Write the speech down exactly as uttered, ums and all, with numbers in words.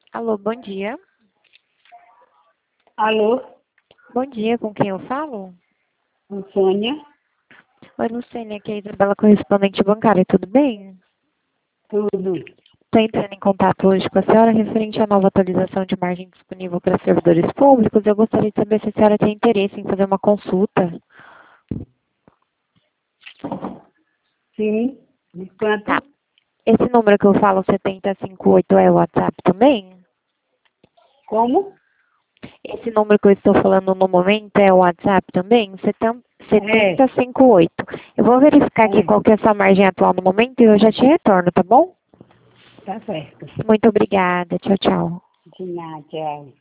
Alô, bom dia. Alô, Bom dia, com quem eu falo? Sônia, Oi, Luciene, aqui é a Isabela, correspondente bancária, tudo bem? tudo. Estou entrando em contato hoje com a senhora referente à nova atualização de margem disponível para servidores públicos. Eu gostaria de saber se a senhora tem interesse em fazer uma consulta. Sim, de quanto? Tá. Esse número que eu falo, setenta e cinquenta e oito, é o WhatsApp também? Como? Esse número que eu estou falando no momento é o WhatsApp também? setenta É, setenta e cinquenta e oito. Eu vou verificar aqui é, qual que é a sua margem atual no momento e eu já te retorno, tá bom? tá certo. Muito obrigada. Tchau, tchau. De nada, tchau.